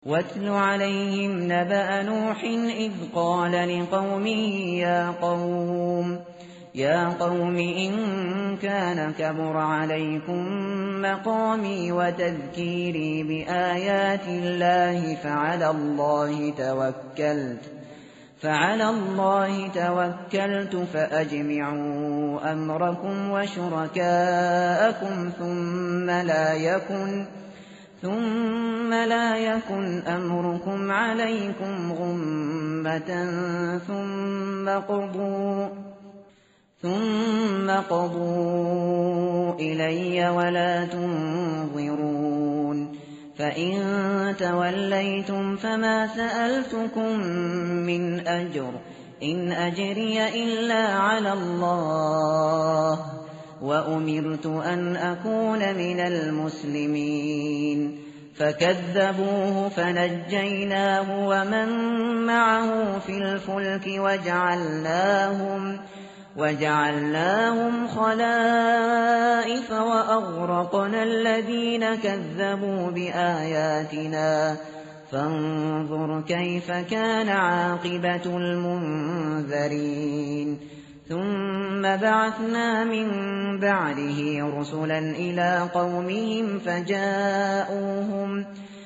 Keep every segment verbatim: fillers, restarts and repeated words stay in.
واتل عليهم نبأ نوح إذ قال لقومه يا قوم يا قوم إن كان كبر عليكم مقامي وتذكيري بآيات الله فعلى الله توكلت فعلى الله توكلت فأجمعوا أمركم وشركاءكم ثم لا يكن ثم لا يكن أمركم عليكم غمة ثم قضوا ثم قضوا إلي ولا تنظرون فإن توليتم فما سألتكم من أجر إن أجري إلا على الله وأمرت أن أكون من المسلمين فكذبوه فنجيناه ومن معه في الفلك وجعلناهم وجعلناهم خلائف وأغرقنا الذين كذبوا بآياتنا فانظر كيف كان عاقبة المنذرين ثم بعثنا من بعده رسلا إلى قومهم فجاءوهم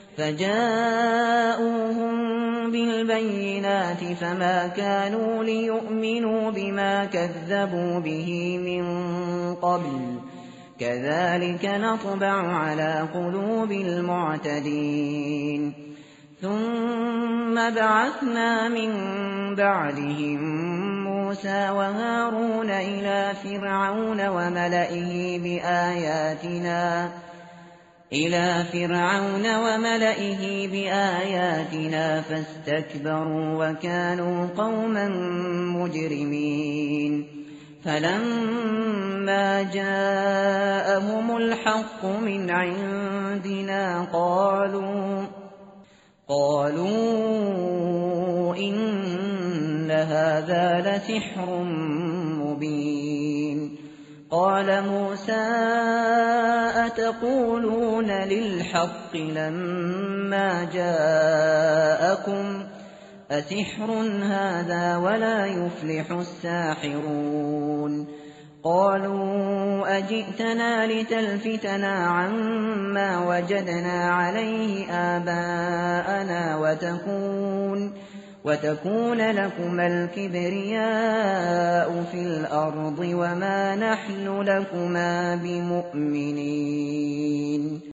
فجاءوهم بالبينات فما كانوا ليؤمنوا بما كذبوا به من قبل كذلك نطبع على قلوب المعتدين ثم بعثنا من بعدهم موسى وهارون إلى فرعون وملئه بآياتنا إلى فرعون وملئه بآياتنا فاستكبروا وكانوا قوما مجرمين فلما جاءهم الحق من عندنا قالوا قالوا إن هذا لسحر مبين قال موسى أتقولون للحق لما جاءكم أسحر هذا ولا يفلح الساحرون قالوا أجئتنا لتلفتنا عما وجدنا عليه آباءنا وتكون وتكون لكما الكبرياء في الأرض وما نحن لكما بمؤمنين